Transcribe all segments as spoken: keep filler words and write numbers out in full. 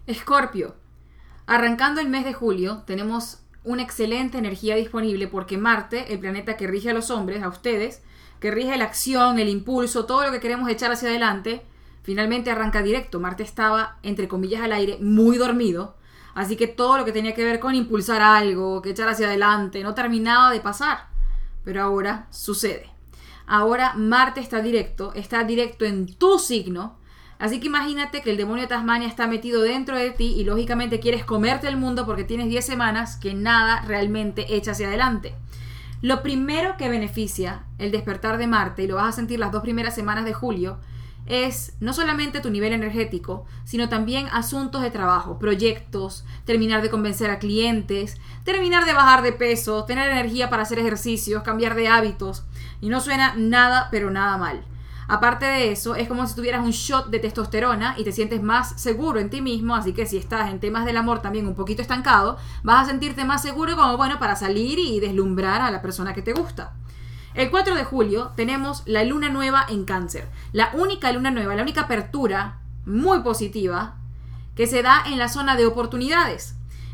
Escorpio. Arrancando el mes de julio, tenemos una excelente energía disponible porque Marte, el planeta que rige a los hombres, a ustedes, que rige la acción, el impulso, todo lo que queremos echar hacia adelante, finalmente arranca directo. Marte estaba, entre comillas, al aire, muy dormido, así que todo lo que tenía que ver con impulsar algo, que echar hacia adelante, no terminaba de pasar. Pero ahora sucede. Ahora Marte está directo, está directo en tu signo. Así que imagínate que el demonio de Tasmania está metido dentro de ti y lógicamente quieres comerte el mundo porque tienes diez semanas que nada realmente echa hacia adelante. Lo primero que beneficia el despertar de Marte, y lo vas a sentir las dos primeras semanas de julio, es no solamente tu nivel energético, sino también asuntos de trabajo, proyectos, terminar de convencer a clientes, terminar de bajar de peso, tener energía para hacer ejercicios, cambiar de hábitos. Y no suena nada, pero nada mal. Aparte de eso, es como si tuvieras un shot de testosterona y te sientes más seguro en ti mismo, así que si estás en temas del amor también un poquito estancado, vas a sentirte más seguro como bueno para salir y deslumbrar a la persona que te gusta. El cuatro de julio tenemos la luna nueva en Cáncer, la única luna nueva, la única apertura muy positiva que se da en la zona de oportunidades.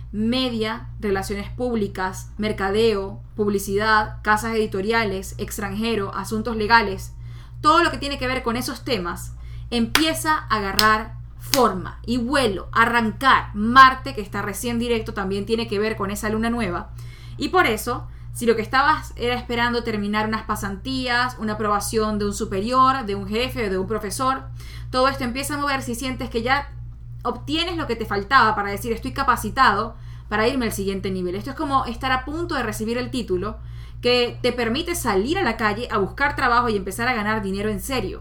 Media, relaciones públicas, mercadeo, publicidad, casas editoriales, extranjero, asuntos legales. Todo lo que tiene que ver con esos temas empieza a agarrar forma y vuelo, arrancar. Marte, que está recién directo, también tiene que ver con esa luna nueva. Y por eso, si lo que estabas era esperando terminar unas pasantías, una aprobación de un superior, de un jefe o de un profesor, todo esto empieza a moverse y sientes que ya obtienes lo que te faltaba para decir estoy capacitado para irme al siguiente nivel. Esto es como estar a punto de recibir el título que te permite salir a la calle a buscar trabajo y empezar a ganar dinero en serio.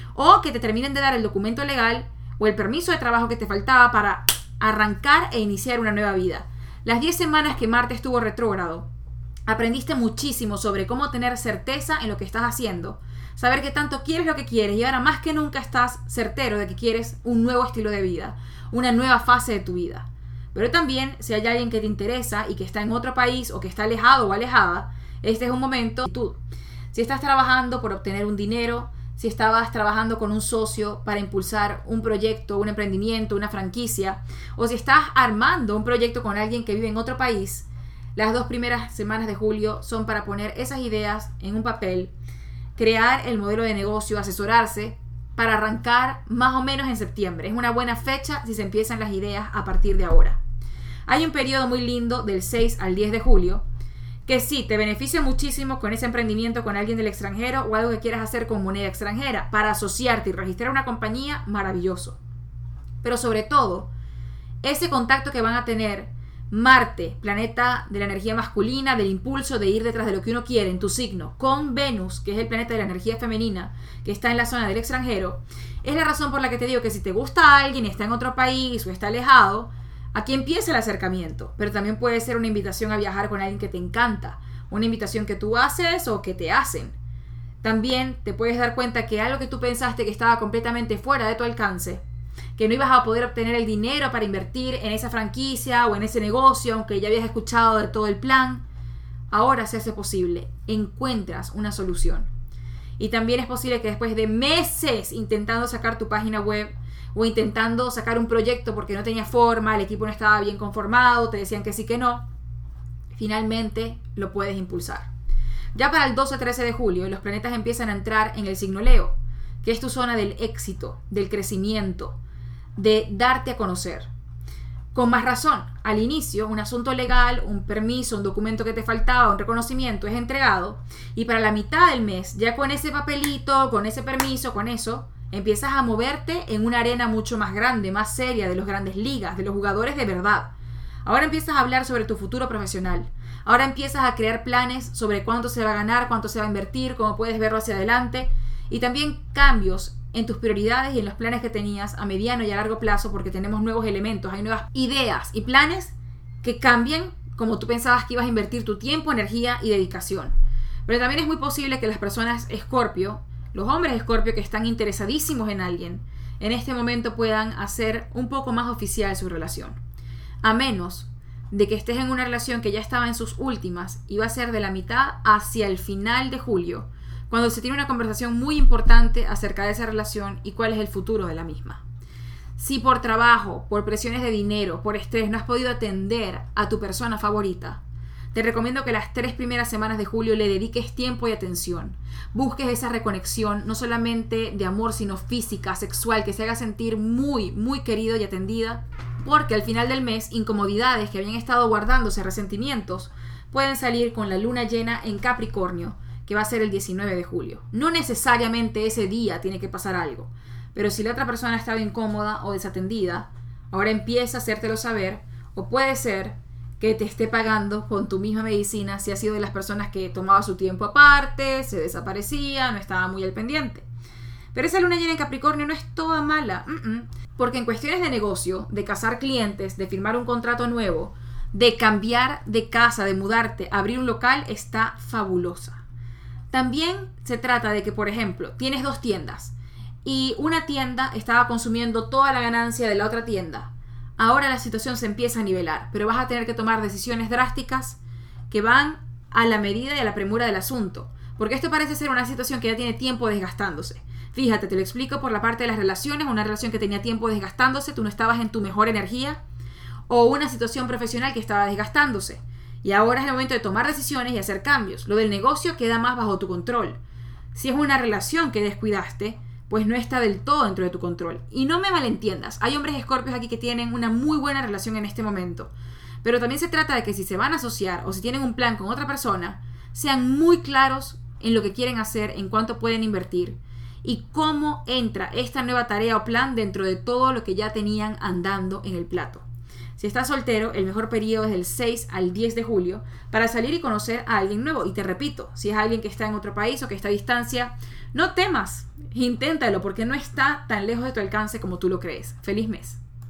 O que te terminen de dar el documento legal o el permiso de trabajo que te faltaba para arrancar e iniciar una nueva vida. Las diez semanas que Marte estuvo retrógrado, aprendiste muchísimo sobre cómo tener certeza en lo que estás haciendo, saber que tanto quieres lo que quieres y ahora más que nunca estás certero de que quieres un nuevo estilo de vida, una nueva fase de tu vida. Pero también, si hay alguien que te interesa y que está en otro país o que está alejado o alejada, este es un momento. Si estás trabajando por obtener un dinero, si estabas trabajando con un socio para impulsar un proyecto, un emprendimiento, una franquicia, o si estás armando un proyecto con alguien que vive en otro país, las dos primeras semanas de julio son para poner esas ideas en un papel, crear el modelo de negocio, asesorarse para arrancar más o menos en septiembre. Es una buena fecha si se empiezan las ideas a partir de ahora. Hay un periodo muy lindo del seis al diez de julio que sí, te beneficia muchísimo con ese emprendimiento con alguien del extranjero o algo que quieras hacer con moneda extranjera. Para asociarte y registrar una compañía, maravilloso. Pero sobre todo, ese contacto que van a tener Marte, planeta de la energía masculina, del impulso de ir detrás de lo que uno quiere en tu signo, con Venus, que es el planeta de la energía femenina, que está en la zona del extranjero, es la razón por la que te digo que si te gusta alguien y está en otro país o está alejado, aquí empieza el acercamiento, pero también puede ser una invitación a viajar con alguien que te encanta, una invitación que tú haces o que te hacen. También te puedes dar cuenta que algo que tú pensaste que estaba completamente fuera de tu alcance, que no ibas a poder obtener el dinero para invertir en esa franquicia o en ese negocio, aunque ya habías escuchado de todo el plan, ahora se hace posible, encuentras una solución. Y también es posible que después de meses intentando sacar tu página web, o intentando sacar un proyecto porque no tenía forma, el equipo no estaba bien conformado, te decían que sí, que no, finalmente lo puedes impulsar. Ya para el doce trece de julio, los planetas empiezan a entrar en el signo Leo, que es tu zona del éxito, del crecimiento, de darte a conocer. Con más razón, al inicio, un asunto legal, un permiso, un documento que te faltaba, un reconocimiento es entregado, y para la mitad del mes, ya con ese papelito, con ese permiso, con eso, empiezas a moverte en una arena mucho más grande, más seria, de los grandes ligas, de los jugadores de verdad. Ahora empiezas a hablar sobre tu futuro profesional. Ahora empiezas a crear planes sobre cuánto se va a ganar, cuánto se va a invertir, cómo puedes verlo hacia adelante. Y también cambios en tus prioridades y en los planes que tenías a mediano y a largo plazo, porque tenemos nuevos elementos, hay nuevas ideas y planes que cambian como tú pensabas que ibas a invertir tu tiempo, energía y dedicación. Pero también es muy posible que las personas Escorpio, los hombres Escorpio que están interesadísimos en alguien, en este momento puedan hacer un poco más oficial su relación. A menos de que estés en una relación que ya estaba en sus últimas y va a ser de la mitad hacia el final de julio, cuando se tiene una conversación muy importante acerca de esa relación y cuál es el futuro de la misma. Si por trabajo, por presiones de dinero, por estrés no has podido atender a tu persona favorita, te recomiendo que las tres primeras semanas de julio le dediques tiempo y atención. Busques esa reconexión, no solamente de amor, sino física, sexual, que se haga sentir muy, muy querido y atendida, porque al final del mes, incomodidades que habían estado guardándose, resentimientos, pueden salir con la luna llena en Capricornio, que va a ser el diecinueve de julio. No necesariamente ese día tiene que pasar algo, pero si la otra persona ha estado incómoda o desatendida, ahora empieza a hacértelo saber, o puede ser que te esté pagando con tu misma medicina si has sido de las personas que tomaba su tiempo aparte, se desaparecía, no estaba muy al pendiente. Pero esa luna llena en Capricornio no es toda mala, uh-uh. porque en cuestiones de negocio, de cazar clientes, de firmar un contrato nuevo, de cambiar de casa, de mudarte, abrir un local, está fabulosa. También se trata de que, por ejemplo, tienes dos tiendas y una tienda estaba consumiendo toda la ganancia de la otra tienda. Ahora la situación se empieza a nivelar, pero vas a tener que tomar decisiones drásticas que van a la medida y a la premura del asunto, porque esto parece ser una situación que ya tiene tiempo desgastándose. Fíjate, te lo explico por la parte de las relaciones, una relación que tenía tiempo desgastándose, tú no estabas en tu mejor energía, o una situación profesional que estaba desgastándose. Y ahora es el momento de tomar decisiones y hacer cambios. Lo del negocio queda más bajo tu control. Si es una relación que descuidaste, pues no está del todo dentro de tu control. Y no me malentiendas, hay hombres escorpios aquí que tienen una muy buena relación en este momento. Pero también se trata de que si se van a asociar o si tienen un plan con otra persona, sean muy claros en lo que quieren hacer, en cuánto pueden invertir y cómo entra esta nueva tarea o plan dentro de todo lo que ya tenían andando en el plato. Si estás soltero, el mejor periodo es del seis al diez de julio para salir y conocer a alguien nuevo. Y te repito, si es alguien que está en otro país o que está a distancia, no temas, inténtalo porque no está tan lejos de tu alcance como tú lo crees. ¡Feliz mes!